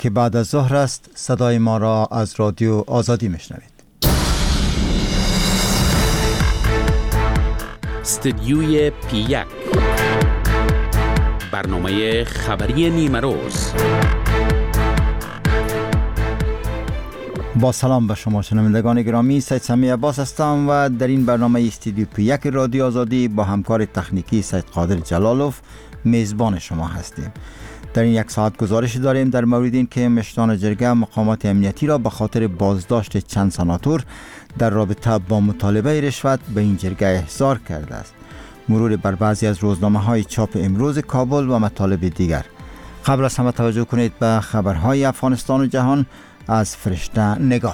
که بعد از ظهر است. صدای ما را از رادیو آزادی میشنوید. استدیوی P1 برنامه خبری نیمه روز. با سلام به شما شنوندگان گرامی، سید سمی عباس هستم و در این برنامه استدیو P1 رادیو آزادی با همکار تکنیکی سید قادر جلالوف میزبان شما هستیم. در این یک ساعت گزارش داریم در مورد این که مشران جرگه مقامات امنیتی را به خاطر بازداشت چند سناتور در رابطه با مطالبه رشوت به این جرگه احضار کرده است. مرور بر بعضی از روزنامه‌های چاپ امروز کابل و مطالب دیگر. قبل از همه توجه کنید به خبرهای افغانستان و جهان از فرشته نگاه.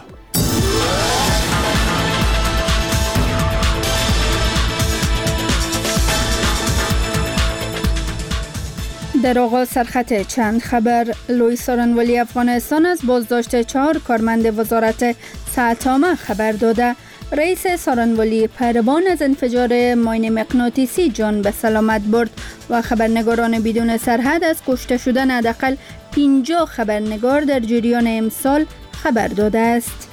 در آغاز سرخط چند خبر. لوی سارنوالی افغانستان از بازداشت 4 کارمند وزارت صحت عامه خبر داده. رئیس سارنوالی پهلوان از انفجار ماین مغناطیسی جان به سلامت برد و خبرنگاران بدون سرحد از کشته شدن حداقل 50 خبرنگار در جریان امسال خبر داده است.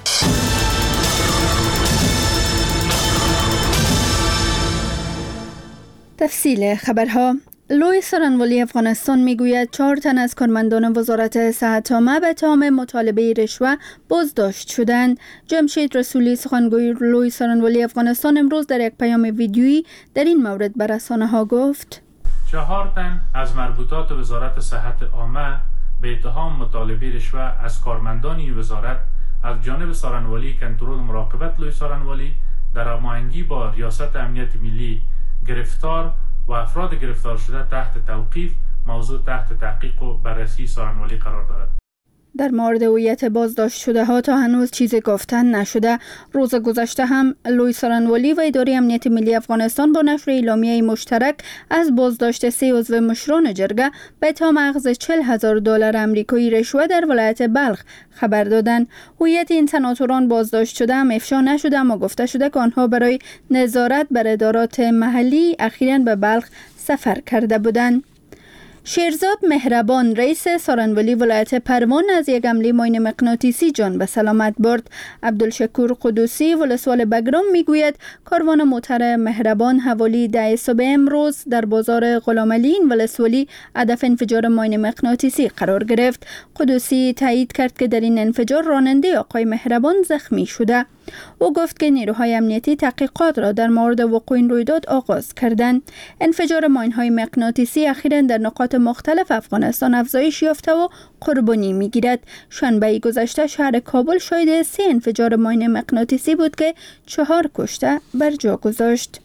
تفصیل خبرها. لوی سارنوالی افغانستان میگوید 4 تن از کارمندان وزارت صحت عامه به اتهام مطالبه رشوه بازداشت شدند. جمشید رسولی سخنگوی لوی سارنوالی افغانستان امروز در یک پیام ویدیویی در این مورد به رسانه‌ها گفت 4 تن از مربوطات وزارت صحت عامه به اتهام مطالبه رشوه از کارمندان این وزارت از جانب سارنوالی کنترل مراقبت لوی سارنوالی در هماهنگی با ریاست امنیت ملی گرفتار و افراد گرفتار شده تحت توقیف موضوع تحت تحقیق و بررسی سارنوالی قرار دارد. در مورد هویت بازداشت شده ها تا هنوز چیزی گفتن نشده. روز گذشته هم لوی سارنوالی و اداره امنیت ملی افغانستان با نشر اعلامیه مشترک از بازداشت 3 عضو مشران جرگه به اتهام اخذ $40,000 آمریکایی رشوه در ولایت بلخ خبر دادند. هویت این سناتوران بازداشت شده هم افشا نشده، اما گفته شده که آنها برای نظارت بر ادارات محلی اخیراً به بلخ سفر کرده بودند. شیرزاد مهربان رئیس سارنوالی ولایت پروان از یک حمله ماین مغناطیسی جان به سلامت برد. عبدالشکور قدوسی ولسوال بگرام میگوید کاروان موتر مهربان حوالی 10 صبح امروز در بازار غلامعلی این ولسوالی هدف انفجار ماین مغناطیسی قرار گرفت. قدوسی تایید کرد که در این انفجار راننده آقای مهربان زخمی شده. او گفت که نیروهای امنیتی تحقیقات را در مورد وقوع این رویداد آغاز کردند. انفجار ماین‌های مغناطیسی اخیراً در نقاط مختلف افغانستان افزایش یافته و قربانی می‌گیرد. شنبه گذشته شهر کابل شاهد 3 انفجار ماین مغناطیسی بود که 4 کشته بر جا گذاشت.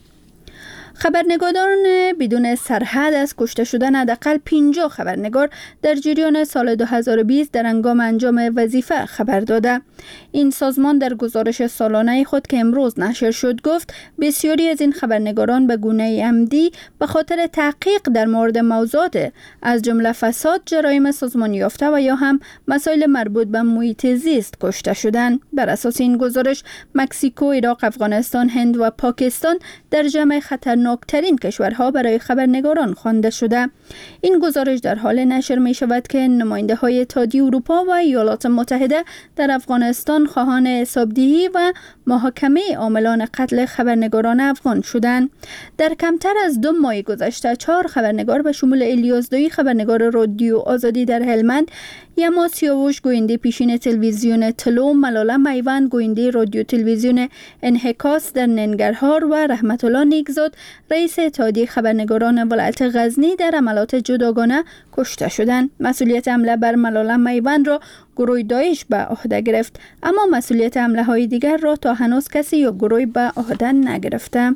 خبرنگاران بدون سرحد از کشته شدن حداقل 50 خبرنگار در جریان سال 2020 در هنگام انجام وظیفه خبر داده. این سازمان در گزارش سالانه خود که امروز نشر شد گفت بسیاری از این خبرنگاران به گونه عمدی به خاطر تحقیق در مورد موضوعات از جمله فساد، جرایم سازمانی یافته و یا هم مسائل مربوط به محیط زیست کشته شدند. بر اساس این گزارش مکزیکو، عراق، افغانستان، هند و پاکستان در جمع خطرناکترین کشورها برای خبرنگاران خوانده شده. این گزارش در حال نشر می شود که نماینده های اتحادیه اروپا و ایالات متحده در افغانستان خواهان حسابدهی و محاکمه عاملان قتل خبرنگاران افغان شدند. در کمتر از 2 ماه گذشته 4 خبرنگار به شمول الیاس دویی خبرنگار رادیو آزادی در هلمند، یما سیاوش گوینده پیشین تلویزیون تلو، ملاله میوند گوینده رادیو تلویزیون انحکاس در ننگرهار و رحمت الله نیکزاد رئیس اتحادیه خبرنگاران ولایت غزنی در عملیات جداگانه کشته شدند. مسئولیت حمله بر ملاله میوند را گروه داعش به عهده گرفت، اما مسئولیت حمله های دیگر را تا هنوز کسی یا گروه به عهده نگرفته.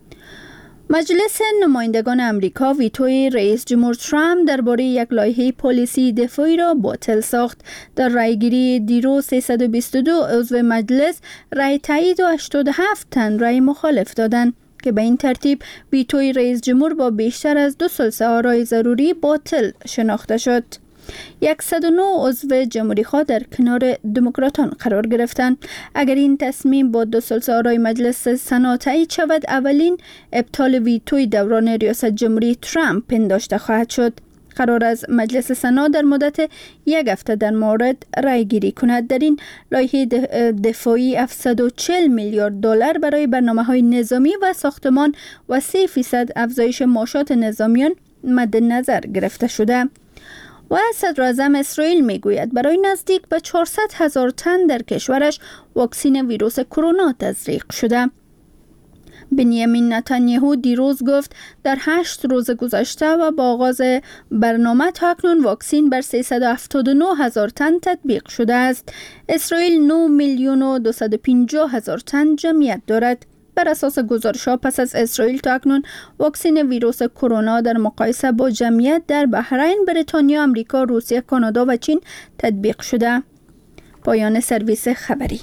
مجلس نمایندگان امریکا ویتوی رئیس جمهور ترامپ درباره یک لایحه پالیسی دفاعی را باطل ساخت. در رایگیری دیروز 322 عضو مجلس رای تایید و 87 تن رای مخالف دادند که به این ترتیب ویتوی رئیس جمهور با بیشتر از 2 ثلث آرای ضروری باطل شناخته شد. 109 عضو جمهوری خواه در کنار دموکراتان قرار گرفتند. اگر این تصمیم با 2 ثلث آرای مجلس سنا تایید شود، اولین ابطال ویتوی دوران ریاست جمهوری ترامپ پنداشته خواهد شد. قرار است مجلس سنا در مدت 1 هفته در مورد رای گیری کند. در این لایحه دفاعی 740 میلیارد دلار برای برنامه‌های نظامی و ساختمان و 3% افزایش معاشات نظامیان مد نظر گرفته شده. و صدراعظم اسرائیل میگوید برای نزدیک به 400,000 تن در کشورش واکسن ویروس کرونا تزریق شده. بنیامین نتانیاهو دیروز گفت در 8 روز گذشته و با آغاز برنامه تا اکنون واکسن بر 379,000 تن تطبیق شده است. اسرائیل 9,250,000 تن جمعیت دارد. بر اساس گزارش‌ها پس از اسرائیل تا اکنون واکسن ویروس کرونا در مقایسه با جمعیت در بحرین، بریتانیا، آمریکا، روسیه، کانادا و چین تطبیق شده. پایان سرویس خبری.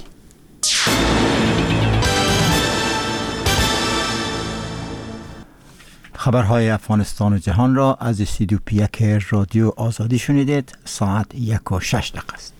خبرهای افغانستان و جهان را از استودیو پیک رادیو آزادی شنیدید. ساعت 1:06 است.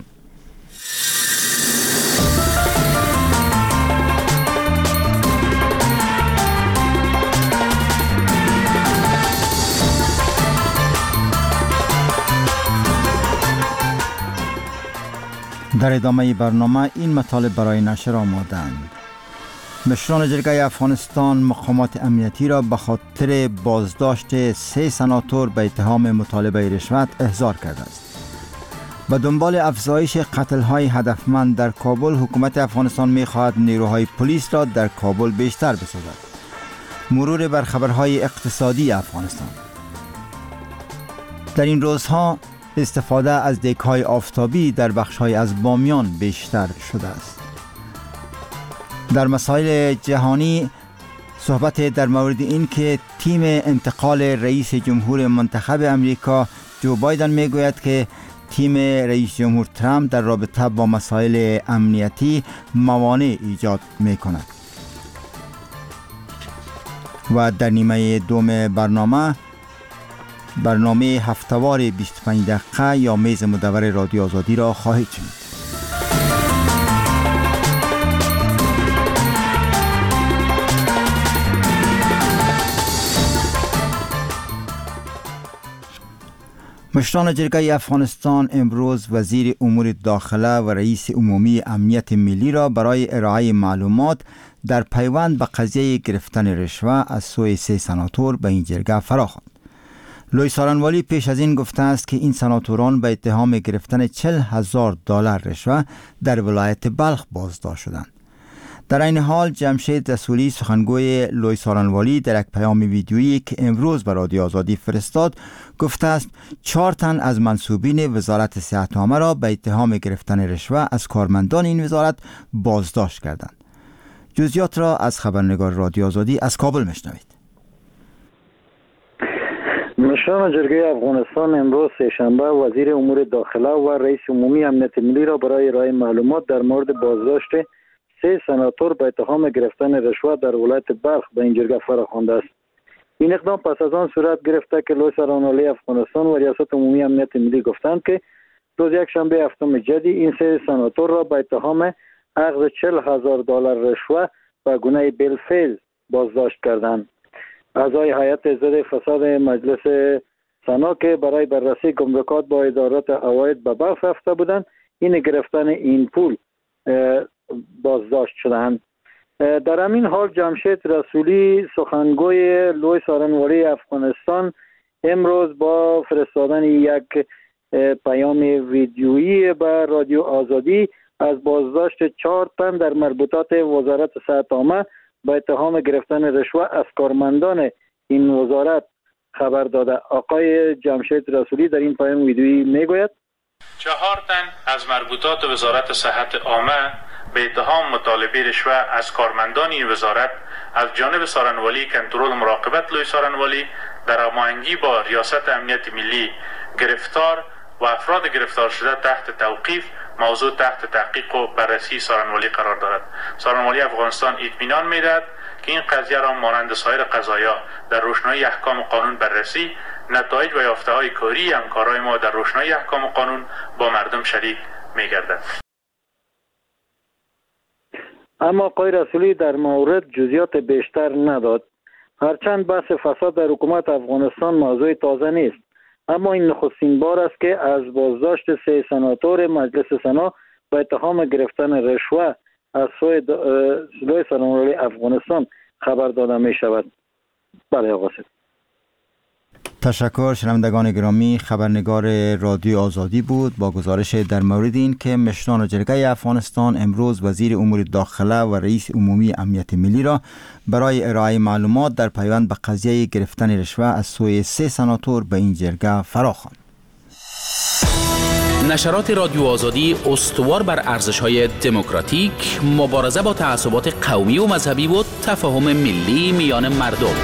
در ادامه برنامه این مطالب برای نشر آمادند. مشران جرگه افغانستان مقامات امنیتی را به خاطر بازداشت 3 سناتور به اتهام مطالبه رشوت احضار کرده است. به دنبال افزایش قتل‌های هدفمند در کابل، حکومت افغانستان می‌خواهد نیروهای پلیس را در کابل بیشتر بسازد. مرور بر خبرهای اقتصادی افغانستان. در این روزها استفاده از دیگ‌های آفتابی در بخش‌های از بامیان بیشتر شده است. در مسائل جهانی صحبت در مورد این که تیم انتقال رئیس جمهور منتخب امریکا جو بایدن میگوید که تیم رئیس جمهور ترامپ در رابطه با مسائل امنیتی موانع ایجاد میکند. و در نیمه دوم برنامه هفتهوار 25 دقیقه یا میز مدور رادیو آزادی را خواهید شنید. مشران جرگه افغانستان امروز وزیر امور داخله و رئیس عمومی امنیت ملی را برای ارائه معلومات در پیوند به قضیه گرفتن رشوه از سوی 3 سناتور به این جرگه فراخواند. لوی سارنوالی پیش از این گفته است که این سناتوران به اتهام گرفتن 40,000 دلار رشوه در ولایت بلخ بازداشت شدند. در این حال جمشید رسولی سخنگوی لوی سارنوالی در یک پیام ویدیویی که امروز به رادیو آزادی فرستاد گفته است 4 تن از منصوبین وزارت صحت عامه را به اتهام گرفتن رشوه از کارمندان این وزارت بازداشت کردند. جزئیات را از خبرنگار رادیو آزادی از کابل میشنوید. مشران جرگه افغانستان امروز سه‌شنبه وزیر امور داخله و رئیس عمومی امنیت ملی را برای ارائه معلومات در مورد بازداشت 3 سناتور به اتهام گرفتن رشوه در ولایت بلخ به این جرگه فراخوانده است. این اقدام پس از آن صورت گرفته که لوی سارنوالی افغانستان و ریاست عمومی امنیت ملی گفتند که روز یکشنبه 7 جدی این 3 سناتور را به اتهام اخذ 40,000 دلار رشوه به گونه بالفعل بازداشت کردند. اعضای هیئت ضد فساد مجلس سنا که برای بررسی گمرکات با ادارات عواید به بلخ رفته بودند، این گرفتن این پول بازداشت شدند. در همین حال جمشید رسولی سخنگوی لوی سارنوالی افغانستان امروز با فرستادن یک پیام ویدیویی به رادیو آزادی از بازداشت 4 تن در مربوطات وزارت صحت عامه به اتهام گرفتن رشوه از کارمندان این وزارت خبر داده. آقای جمشید رسولی در این پیام ویدیویی میگوید 4 تن از مربوطات وزارت صحت عامه به اتهام مطالبه رشوه از کارمندان این وزارت از جانب سارنوالی کنترل مراقبت لوی سارنوالی در هماهنگی با ریاست امنیت ملی گرفتار و افراد گرفتار شده تحت توقیف موضوع تحت تحقیق و بررسی سارنوالی قرار دارد. سارنوالی افغانستان اطمینان می‌دهد که این قضیه را مانند سایر قضایا در روشنایی احکام قانون بررسی، نتایج و یافته‌های کاری همکارای ما در روشنایی احکام قانون با مردم شریک می‌گردد. اما آقای رسولی در مورد جزئیات بیشتر نداد. هرچند بحث فساد در حکومت افغانستان موضوع تازه نیست، اما این نخستین بار است که از بازداشت 3 سناتور مجلس سنا با اتهام گرفتن رشوه از سوی لوی سرانوالی افغانستان خبر داده می شود. بله آقا سید. تشکر. شنوندگان گرامی، خبرنگار رادیو آزادی بود با گزارش در مورد این که مشران جرگه افغانستان امروز وزیر امور داخله و رئیس عمومی امنیت ملی را برای ارائه معلومات در پیوند به قضیه گرفتن رشوه از سوی 3 سناتور به این جرگه فراخواند. نشرات رادیو آزادی استوار بر ارزش‌های دموکراتیک، مبارزه با تعصبات قومی و مذهبی و تفاهم ملی میان مردم.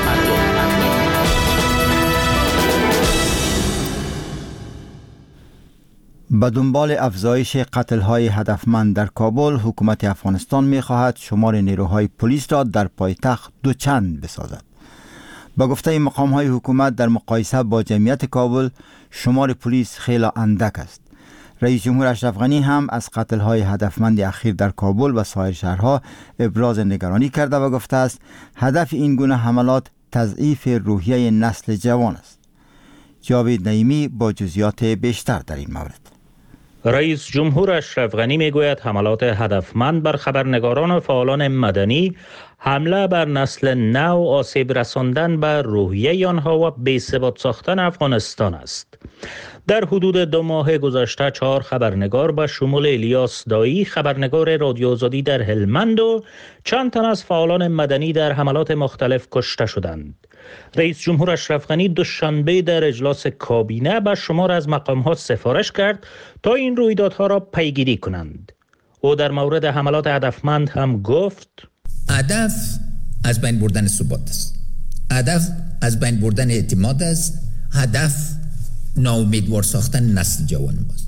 به دنبال افزایش قتل‌های هدفمند در کابل، حکومت افغانستان می‌خواهد شمار نیروهای پلیس را در پایتخت دوچند بسازد. با گفته مقام‌های حکومت در مقایسه با جمعیت کابل، شمار پلیس خیلی اندک است. رئیس جمهور اشرف غنی هم از قتل‌های هدفمند اخیر در کابل و سایر شهرها ابراز نگرانی کرده و گفته است هدف این گونه حملات تضعیف روحیه نسل جوان است. جاوید نعیمی با جزئیات بیشتر در این مورد. رئیس جمهور اشرف غنی میگوید حملات هدفمند بر خبرنگاران و فعالان مدنی حمله بر نسل نو، آسیب رساندن بر روحیه آنها و بی‌ثبات ساختن افغانستان است. در حدود 2 ماه گذشته 4 خبرنگار به شمول الیاس دایی خبرنگار رادیو آزادی در هلمند و چند تن از فعالان مدنی در حملات مختلف کشته شدند. رئیس جمهور اشرف غنی دوشنبه در اجلاس کابینه به شمار از مقام‌ها سفارش کرد تا این رویدادها را پیگیری کنند. او در مورد حملات هدفمند هم گفت: هدف از بین بردن ثبات است. هدف از بین بردن اعتماد است. هدف ناامیدوار ساختن نسل جوان ماست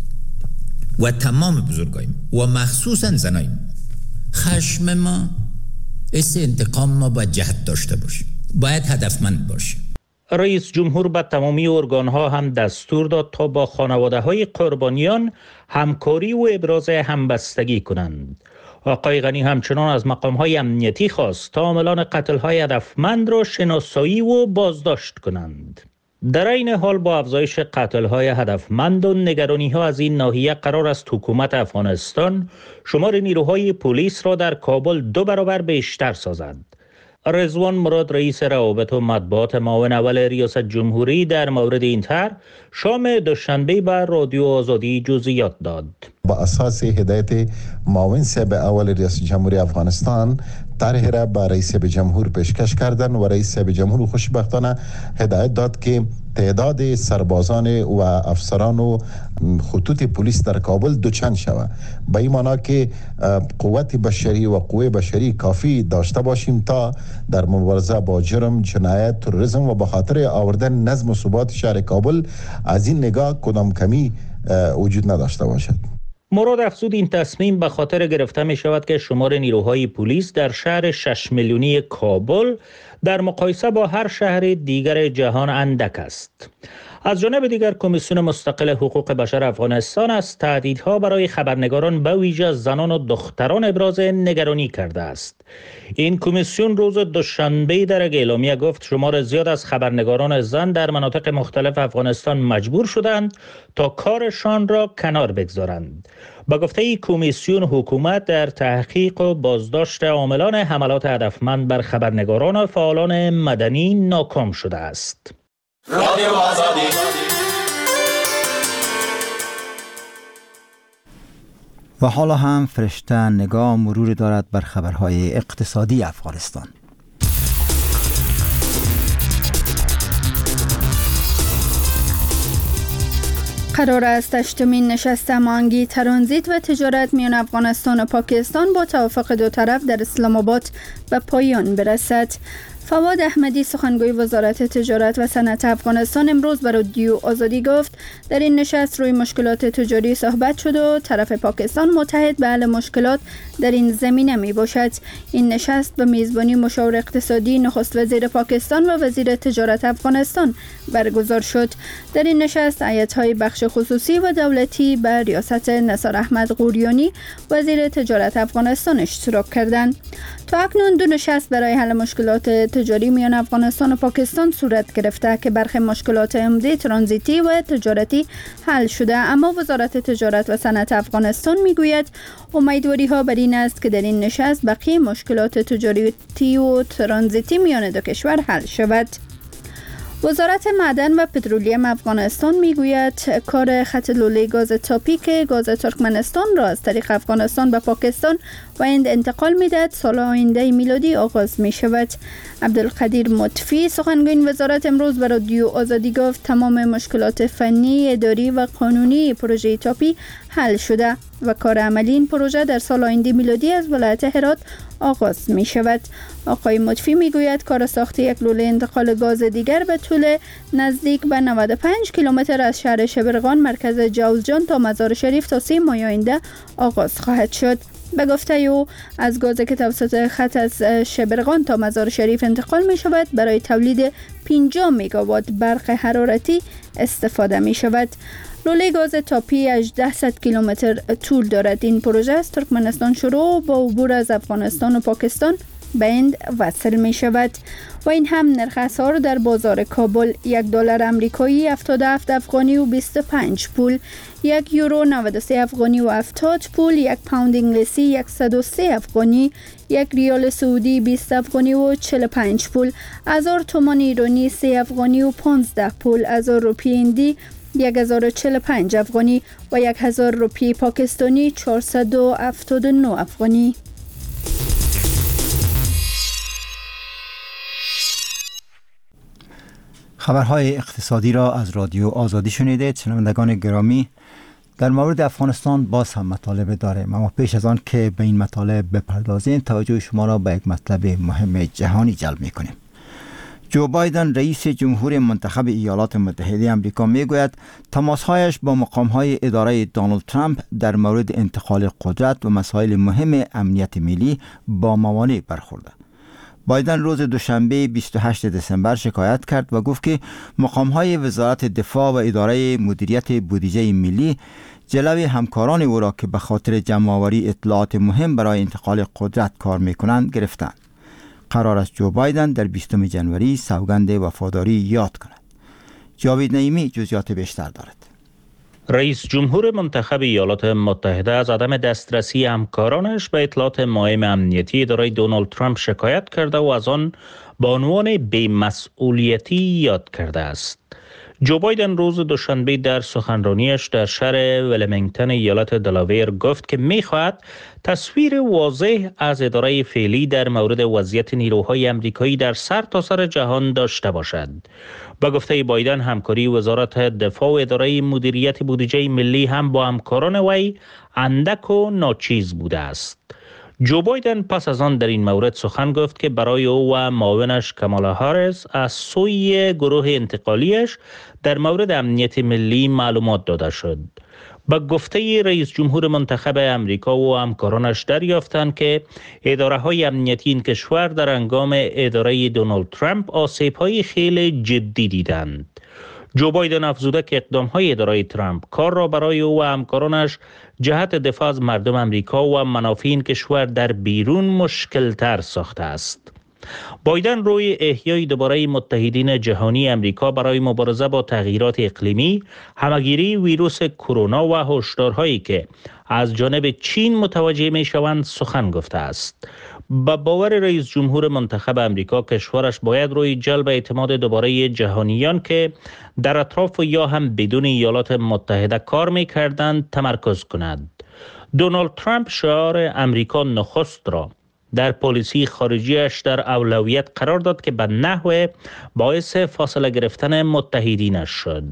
و تمام بزرگایم و مخصوصا زنایم. خشم ما، حس انتقام ما باید جهت داشته باشه، باید هدفمند باشه. رئیس جمهور به تمامی ارگان‌ها هم دستور داد تا با خانواده‌های قربانیان همکاری و ابراز همبستگی کنند. آقای غنی همچنان از مقام‌های امنیتی خواست تا عاملان قتل‌های هدفمند را شناسایی و بازداشت کنند. در این حال با افزایش قتل‌های هدفمند و نگرانی‌ها از این ناحیه قرار است حکومت افغانستان شمار نیروهای پلیس را در کابل 2 برابر بیشتر سازد. رضوان مراد رئیس روابط و مطبوعات معاون اول ریاست جمهوری در مورد این طرح شام دوشنبه بر رادیو آزادی جزئیات داد. با اساس هدایت معاون صاحب اول ریاست جمهوری افغانستان طرح را به رئیس جمهور پیشکش کردند و رئیس جمهور خوشبختانه هدایت داد که تعداد سربازان و افسران و خطوط پلیس در کابل دوچند شود. به این معنی که قوت بشری و قوه بشری کافی داشته باشیم تا در مبارزه با جرم، جنایت، تروریسم و به خاطر آوردن نظم و ثبات شهر کابل از این نگاه کدام کمی وجود نداشته باشد. مراد افزود این تصمیم به خاطر گرفته می شود که شمار نیروهای پلیس در شهر 6 میلیونی کابل در مقایسه با هر شهر دیگر جهان اندک است. از جانب دیگر کمیسیون مستقل حقوق بشر افغانستان از تهدیدها برای خبرنگاران به ویژه زنان و دختران ابراز نگرانی کرده است. این کمیسیون روز دوشنبه در اعلامیه گفت شمار زیاد از خبرنگاران زن در مناطق مختلف افغانستان مجبور شدند تا کارشان را کنار بگذارند. با گفته ای کمیسیون حکومت در تحقیق و بازداشت عاملان حملات هدفمند بر خبرنگاران و فعالان مدنی ناکام شده است. رادیو آزادی. و حالا هم فرشته نگاه مرور دارد بر خبرهای اقتصادی افغانستان. قرار است 8مین نشست هماهنگی ترانزیت و تجارت میان افغانستان و پاکستان با توافق 2 طرف در اسلام آباد به پایان برسد. فواد احمدی سخنگوی وزارت تجارت و صنعت افغانستان امروز به رادیو آزادی گفت در این نشست روی مشکلات تجاری صحبت شد و طرف پاکستان متحد به حل مشکلات در این زمینه می باشد. این نشست به میزبانی مشاور اقتصادی نخست وزیر پاکستان و وزیر تجارت افغانستان برگزار شد. در این نشست هیئت‌های بخش خصوصی و دولتی به ریاست نثار احمد غوریانی وزیر تجارت افغانستان اشتراک کردند. تا اکنون 2 نشست برای حل مشکلات تجاری میان افغانستان و پاکستان صورت گرفته که برخی مشکلات عمده ترانزیتی و تجارتی حل شده، اما وزارت تجارت و صنعت افغانستان میگوید امیدواری ها بر این است که در این نشست بقیه مشکلات تجارتی و ترانزیتی میان دو کشور حل شود. وزارت معدن و پترولیم افغانستان میگوید کار خط لوله گاز تاپیک گاز ترکمنستان را از طریق افغانستان به پاکستان و هند انتقال میدهد سال آینده میلادی آغاز می شود. عبدالقدیر مطفی سخنگوی وزارت امروز به رادیو آزادی گفت تمام مشکلات فنی، اداری و قانونی پروژه تاپی حل شده و کار عملی این پروژه در سال آینده میلادی از ولایت هرات آغاز می شود. آقای مطفی می گوید کار ساخت یک لوله انتقال گاز دیگر به طول نزدیک به 95 کیلومتر از شهر شبرغان مرکز جوزجان تا مزار شریف تا 3 ماه آینده آغاز خواهد شد. به گفته او از گازی که توسط خط از شبرغان تا مزار شریف انتقال می شود برای تولید 50 مگاوات برق حرارتی استفاده می شود. لوله گاز تاپی 1800 کیلومتر طول دارد. این پروژه از ترکمنستان شروع با عبور از افغانستان و پاکستان به هند وصل می شود و این هم نرخ اسعار در بازار کابل: $1 امریکایی 77 افغانی و 25 پول، $1 93 افغانی و 70 پول، 1 پوند انگلیسی 103 افغانی، 1 ریال سعودی 20 افغانی و 45 پول، 1000 تومان ایرانی 3 افغانی و 15 پول، 1000 روپیه هندی 1045 افغانی و 1000 روپیه پاکستانی 479 افغانی. خبرهای اقتصادی را از رادیو آزادی شنیدید. شنوندگان گرامی، در مورد افغانستان باز هم مطالب داریم، اما پیش از آن که به این مطالب بپردازیم توجه شما را به یک مطلب مهم جهانی جلب می‌کنیم. جو بایدن رئیس جمهور منتخب ایالات متحده آمریکا میگوید تماسهایش با مقام‌های اداره دونالد ترامپ در مورد انتقال قدرت و مسائل مهم امنیت ملی با موانع برخورده. بایدن روز دوشنبه 28 دسامبر شکایت کرد و گفت که مقام‌های وزارت دفاع و اداره مدیریت بودجه ملی جلوی همکاران او را که به خاطر جمع‌آوری اطلاعات مهم برای انتقال قدرت کار می‌کنند گرفتند. قرار است جو بایدن در 20 جنوری سوگند وفاداری یاد کند. جاوید نعیمی جزئیات بیشتر دارد. رئیس جمهور منتخب ایالات متحده از عدم دسترسی همکارانش به اطلاعات مهم امنیتی اداره دونالد ترامپ شکایت کرده و از آن به عنوان بی‌مسئولیتی یاد کرده است. جو بایدن روز دوشنبه در سخنرانیش در شهر ولمینگتن ایالت دلاویر گفت که می‌خواهد تصویر واضح از اداره فعلی در مورد وضعیت نیروهای امریکایی در سرتاسر جهان داشته باشد. با گفته بایدن همکاری وزارت دفاع و اداره مدیریت بودجه ملی هم با همکاران وی اندک و ناچیز بوده است. جو بایدن پس از آن در این مورد سخن گفت که برای او و معاونش کامالا هاریس از سوی گروه انتقالیش در مورد امنیت ملی معلومات داده شد. با گفته رئیس جمهور منتخب امریکا و همکارانش دریافتند که اداره‌های امنیتی این کشور در هنگام اداره دونالد ترامپ آسیب‌های خیلی جدی دیدند. جو بایدن افزوده که اقدام‌های اداره ترامپ کار را برای او و همکارانش جهت دفاع از مردم امریکا و منافع این کشور در بیرون مشکل‌تر ساخته است. بایدن روی احیای دوباره متحدین جهانی امریکا برای مبارزه با تغییرات اقلیمی، همگیری ویروس کرونا و هشدارهایی که از جانب چین متوجه می‌شوند سخن گفته است. با باور رئیس جمهور منتخب امریکا کشورش باید روی جلب اعتماد دوباره جهانیان که در اطراف یا هم بدون ایالات متحده کار می‌کردند تمرکز کند. دونالد ترامپ شعار امریکا نخست را در پالیسی خارجیش در اولویت قرار داد که به نحو باعث فاصله گرفتن متحدینش شد.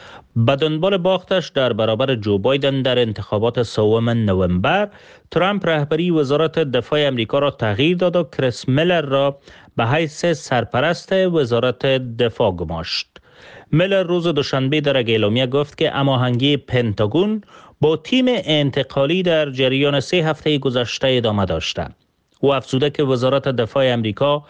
به دنبال باختش در برابر جو بایدن در انتخابات 3 نوامبر، ترامپ رهبری وزارت دفاع امریکا را تغییر داد و کریس میلر را به حیث سرپرست وزارت دفاع گماشت. میلر روز دوشنبه در یک اعلامیه گفت که هماهنگی پنتاگون با تیم انتقالی در جریان 3 هفته گذشته ادامه داشته. او افزوده که وزارت دفاع امریکا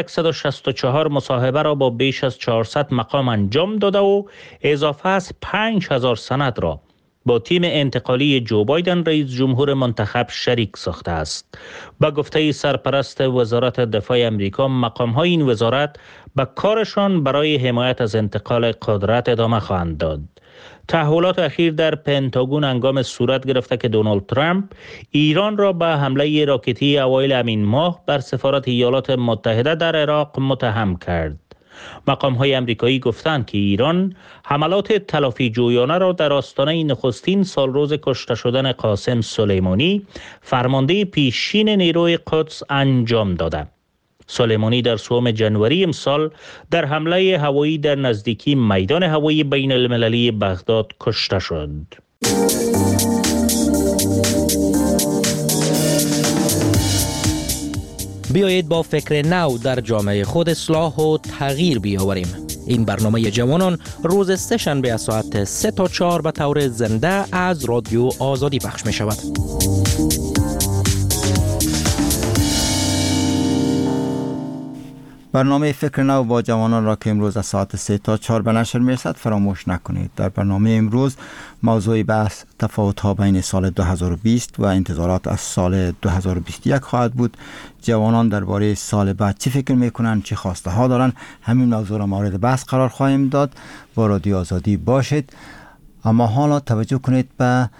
164 مصاحبه را با بیش از 400 مقام انجام داده و اضافه از 5000 سند را با تیم انتقالی جو بایدن رئیس جمهور منتخب شریک ساخته است. با گفته سرپرست وزارت دفاع امریکا، مقام‌های این وزارت به کارشان برای حمایت از انتقال قدرت ادامه خواهند داد. تحولات اخیر در پنتاگون هنگام صورت گرفته که دونالد ترامپ ایران را به حمله راکتی اوایل همین ماه بر سفارت ایالات متحده در عراق متهم کرد. مقام‌های آمریکایی گفتند که ایران حملات تلافی جویانه را در آستانه نخستین سالروز کشته شدن قاسم سلیمانی، فرمانده پیشین نیروی قدس، انجام داده. سلیمانی در 3 جنوری امسال در حمله هوایی در نزدیکی میدان هوایی بین المللی بغداد کشته شد. بیایید با فکر نو در جامعه خود اصلاح و تغییر بیاوریم. این برنامه جوانان روز سه‌شنبه از ساعت 3 تا 4 به طور زنده از رادیو آزادی پخش می شود. برنامه فکر نو با جوانان را که امروز از ساعت 3 تا 4 به نشر می‌رسد فراموش نکنید. در برنامه امروز موضوع بحث تفاوت‌ها بین سال 2020 و انتظارات از سال 2021 خواهد بود. جوانان درباره سال بعد چی فکر می‌کنند، چه خواسته ها دارند، همین موضوع را مورد بحث قرار خواهیم داد. با رادیو آزادی باشید. اما حالا توجه کنید به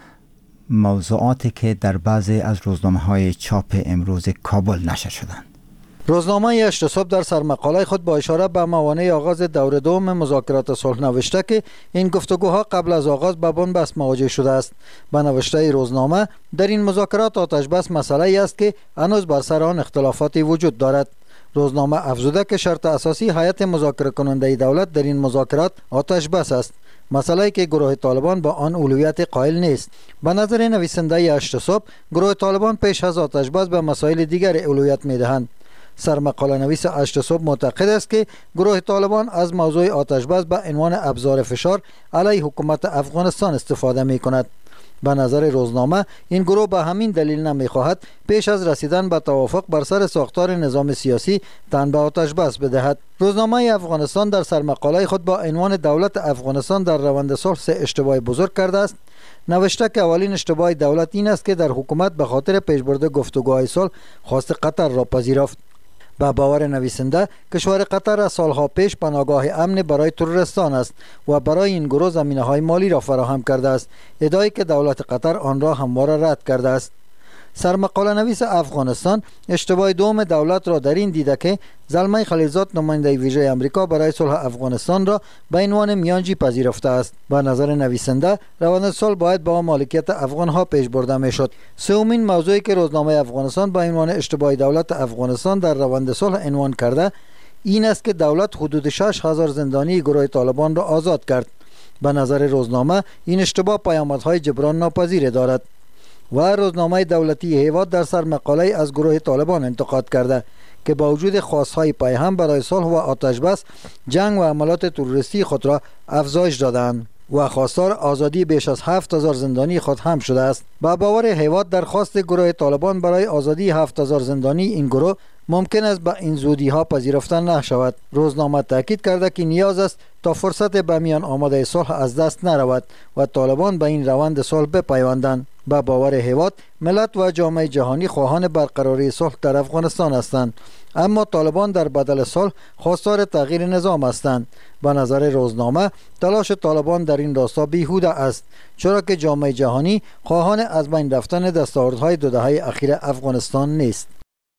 موضوعاتی که در بعضی از روزنامه‌های چاپ امروز کابل نشر شدند. روزنامه 8 صبح در سرمقاله خود با اشاره به موانع آغاز دور دوم مذاکرات صلح نوشته که این گفتگوها قبل از آغاز به بنبست مواجه شده است. به نوشته روزنامه در این مذاکرات آتش بس مسئله است که هنوز بر سر آن اختلافاتی وجود دارد. روزنامه افزوده که شرط اساسی هیئت مذاکره کننده دولت در این مذاکرات آتش بس است، مسئله که گروه طالبان با آن اولویت قائل نیست. به نظر نویسنده 8 صبح گروه طالبان پیش از آتش بس به مسائل دیگر اولویت می‌دهند. سرمقاله نویس 8 صبح معتقد است که گروه طالبان از موضوع آتش بس به عنوان ابزار فشار علیه حکومت افغانستان استفاده می کند. به نظر روزنامه این گروه به همین دلیل نمیخواهد پیش از رسیدن به توافق بر سر ساختار نظام سیاسی تن به آتش بس بدهد. روزنامه افغانستان در سرمقاله خود با عنوان دولت افغانستان در روند صلح سه اشتباه بزرگ کرده است نوشته که اولین اشتباه دولت این است که در حکومت به خاطر پیشبرد گفتگوهای صلح خواست قطر را پذیرفت. با باور نویسنده کشور قطر از سالها پیش پناهگاه امن برای تروریستان است و برای این گروه زمینه‌های مالی را فراهم کرده است، ادعایی که دولت قطر آن را همواره رد کرده است. سرمقاله نویس افغانستان اشتباه دوم دولت را در این دیده که زلمه خلیلزاد نماینده ویژه امریکا برای صلح افغانستان را به عنوان میانجی پذیرفته است. به نظر نویسنده روند صلح باید با مالکیت افغانها پیش برده میشد. سومین موضوعی که روزنامه افغانستان به عنوان اشتباه دولت افغانستان در روند صلح عنوان کرده این است که دولت حدود 6000 زندانی گروه طالبان را آزاد کرد. به نظر روزنامه این اشتباه پیامدهای جبران ناپذیر دارد. و روزنامه دولتی هیواد در سر مقاله از گروه طالبان انتقاد کرده که با وجود خواستهای پیهم برای صلح و آتش بس جنگ و عملات تروریستی خود را افزایش دادند و خواستار آزادی بیش از 7000 زندانی خود هم شده است. با باور هیواد درخواست گروه طالبان برای آزادی 7000 زندانی این گروه ممکن است به این زودی ها پذیرفته نشود. روزنامه تاکید کرده که نیاز است تا فرصت به میان آمده صلح از دست نرود و طالبان به این روند صلح بپیوندند. با باور هیواد ملت و جامعه جهانی خواهان برقراری صلح در افغانستان هستند، اما طالبان در بدل صلح خواستار تغییر نظام هستند. به نظر روزنامه تلاش طالبان در این راستا بیهوده است، چرا که جامعه جهانی خواهان از بین رفتن دستاوردهای 2 دهه اخیر افغانستان نیست.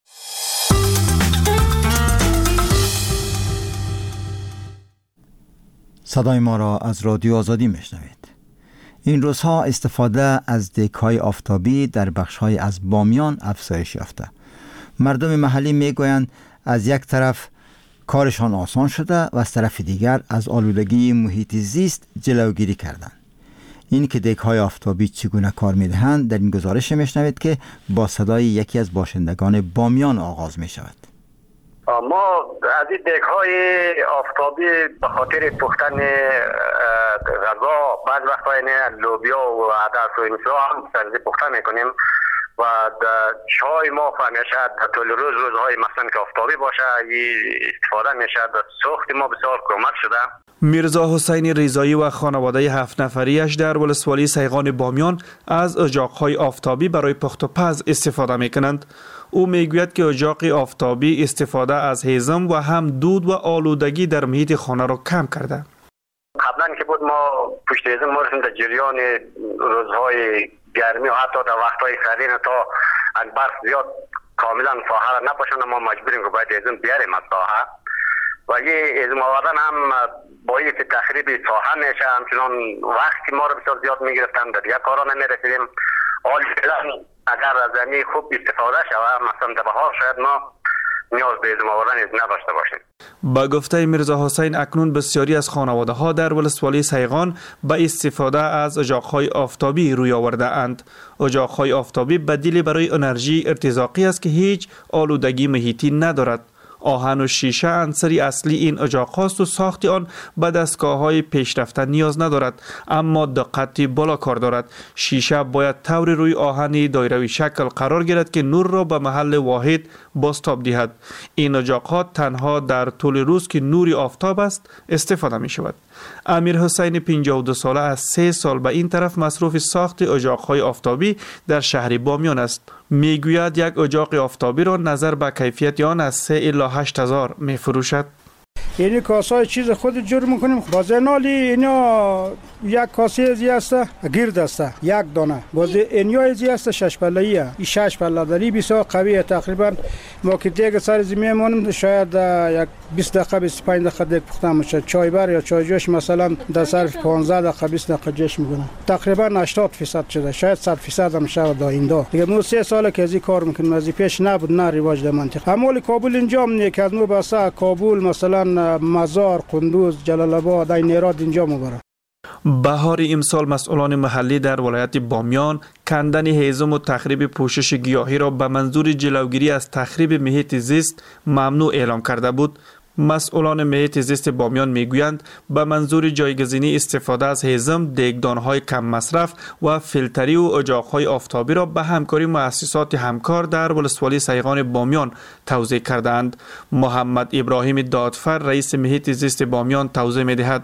صدای ما را از رادیو آزادی میشنوید. این روزها استفاده از دک‌های آفتابی در بخش‌های از بامیان افزایش یافته. مردم محلی میگویند از یک طرف کارشان آسان شده و از طرف دیگر از آلودگی محیط زیست جلوگیری کردند. این که دک‌های آفتابی چگونه کار می‌دهند در این گزارش میشنوید که با صدای یکی از باشندگان بامیان آغاز می‌شود. ما از این دک‌های آفتابی به خاطر پختن غذا بعض وقتا لوبیا و عدس و اینجا هم سبزی پخته میکنیم و چای ما همیشه در طول روزهای مثلا که آفتابی باشه استفاده میشه. سوخت ما بسیار کمک شده. میرزا حسین ریزایی و خانواده 7 نفریش در ولسوالی سیغان بامیان از اجاق‌های آفتابی برای پخت و پز استفاده می‌کنند. او میگوید که اجاق آفتابی استفاده از هیزم و هم دود و آلودگی در محیط خانه را کم کرده. قبلا که بود ما پشت هیزم ما در جریان روزهای گرمی و حتی در وقتهای سردی تا برف زیاد کاملا ساحه را نپاشند، ما مجبوریم که باید هیزم بیاریم از ساحه. ولی هیزم آوردن هم باید تخریب ساحه میشه، همچنان وقتی ما را بسیار زیاد میگرفتن، در دیگه کارا نمیرسیدیم. حال فعلا اگر از زمین خوب استفاده شود، مثلا در بهار شاید ما نیاز به هیزم آوردن نداشته باشیم. با گفته میرزا حسین اکنون بسیاری از خانواده ها در ولسوالی سیغان به استفاده از اجاق‌های آفتابی روی آورده اند. اجاق‌های آفتابی بدیلی برای انرژی ارتزاقی است که هیچ آلودگی محیطی ندارد. آهن و شیشه عنصر اصلی این اجاق است و ساخت آن به دستگاه‌های پیشرفته نیاز ندارد، اما دقتی بالا کار دارد. شیشه باید طور روی آهن دایروی شکل قرار گیرد که نور را به محل واحد بازتاب دهد. این اجاق‌ها تنها در طول روز که نور آفتاب است استفاده می شود. امیر حسین 52 ساله از 3 سال به این طرف مصروف ساخت اجاق‌های آفتابی در شهر بامیان است. میگوید یک اجاق آفتابی را نظر به کیفیت آن از 3 الی 8 هزار می فروشد. یعنی کاسای چیز خود جور میکنیم. بازنالی اینا یک کاسه ازی است گرد است، یک دانه. باز اینیا ازی است 6 پله‌ایه. این 6 پله داری بسیار قویه. تقریبا ما که دیگه سر زمین مونم شاید یک 20 دقیقه 25 دقیقه دیگه پختم میشه. چای بر یا چای جوش مثلا در صرف 15 دقیقه 20 دقیقه جوش میکنه. تقریبا 80% شده، شاید 100% هم شود دا ایندا. دیگه ما 3 ساله که ازی کار میکنیم، از پیش نبود نه رواج در منطقه. همول کابل انجام نه که از نو بسا کابل مثلا مزار، قندوز، جلال آباد، نیراد اینجا مبره. بهار امسال مسئولان محلی در ولایت بامیان کندن هیزم و تخریب پوشش گیاهی را به منظور جلوگیری از تخریب محیط زیست ممنوع اعلام کرده بود. مسئولان محیط زیست بامیان میگویند به منظور جایگزینی استفاده از هیزم، دیگدانهای کم مصرف و فیلتری و اجاقهای آفتابی را به همکاری مؤسسات همکار در ولسوالی سیغان بامیان توزیع کردند. محمد ابراهیم دادفر رئیس محیط زیست بامیان توضیح میدهد.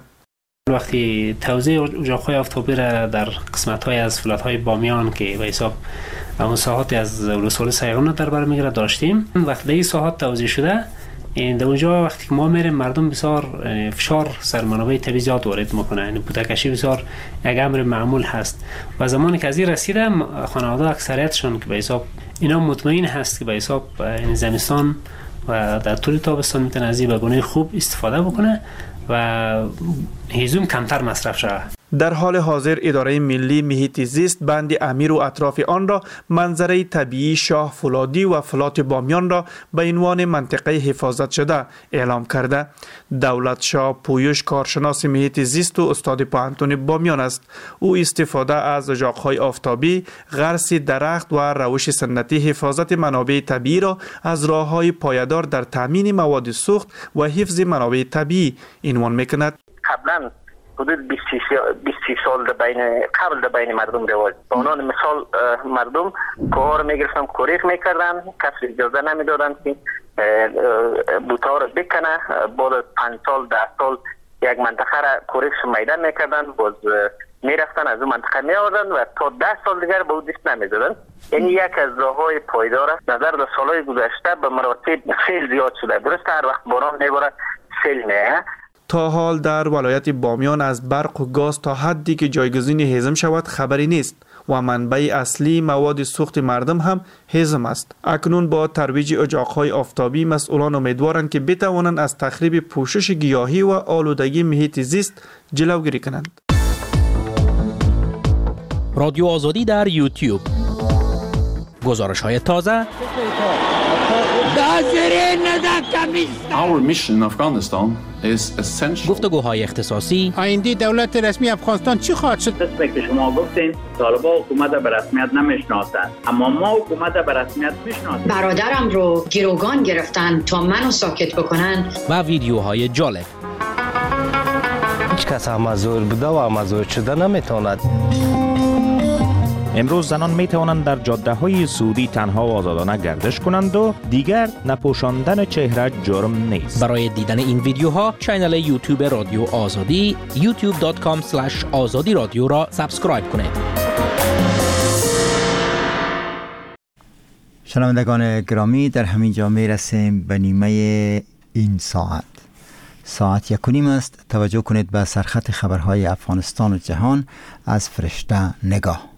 وقتی توزیع اجاقهای آفتابی را در قسمت‌های از ولایت‌های بامیان که به حساب اون ساحات از ولسوالی سیغان در بر میگیره داشتیم، وقتی این ساحات توزیع شده در اونجا وقتی که ما میریم مردم بسیار فشار سر منابع طبیعی زیاد وارد میکنه، یعنی بودکشی بسیار یک امر معمول هست و زمانی که از این رسیده خانواده اکثریتشون که به حساب اینا مطمئن هست که به حساب این زمستان و در طول تابستان میتونه از این به گونه خوب استفاده بکنه و هیزم کمتر مصرف شود. در حال حاضر اداره ملی محیط زیست بند امیر و اطراف آن را منظره طبیعی شاه فولادی و فلات بامیان را به عنوان منطقه حفاظت شده اعلام کرده. دولت شاه پویش کارشناس محیط زیست و استاد پوهنتون بامیان است. او استفاده از اجاقهای آفتابی، غرس درخت و روش سنتی حفاظت منابع طبیعی را از راههای پایدار در تامین مواد سوخت و حفظ منابع طبیعی عنوان میکند. قبلا حدود 20 سال قبل در بین مردم رواج. به عنوان مثال مردم کوه رو میگرفتن، کوریخ میکردن، کسی اجازه نمیدادن که بوتا رو بکنه. بعد 5 سال 10 سال یک منطقه را کوریخ میدان میکردن، باز میرفتن از اون منطقه میآوردن و تا 10 سال دیگر به اون دست نمیدادن. این یک از راههای پایدار است. نظر به سالهای گذشته به مراتب سیل زیاد شده. درسته هر وقت باران میباره سیل میه. تا حال در ولایت بامیان از برق و گاز تا حدی که جایگزین هیزم شود خبری نیست و منبع اصلی مواد سوخت مردم هم هیزم است. اکنون با ترویج اجاقهای آفتابی مسئولان امیدوارند که بتوانند از تخریب پوشش گیاهی و آلودگی محیط زیست جلوگیری کنند. رادیو آزادی در یوتیوب. گزارش‌های تازه. Our mission in Afghanistan is essential. گفتگوهای اختصاصی. آینده دولت رسمی افغانستان چی خواهد شد؟ قسمی که شما گفتین طالبان حکومت به رسمیت نمیشناسند، اما ما حکومت به رسمیت میشناسیم. برادرم رو گروگان گرفتن تا منو ساکت بکنن. و ویدیوهای جالب. هیچ کس هم مزور بوده و مزور شده نمیتواند. امروز زنان می توانند در جاده های سعودی تنها و آزادانه گردش کنند و دیگر نپوشاندن چهره جرم نیست. برای دیدن این ویدیوها کانال یوتیوب رادیو آزادی youtube.com/azadi رادیو را سابسکرایب کنید. شنوندگان گرامی، در همین جا می رسیم به نیمه این ساعت 1:30 است. توجه کنید به سرخط خبرهای افغانستان و جهان از فرشته نگاه.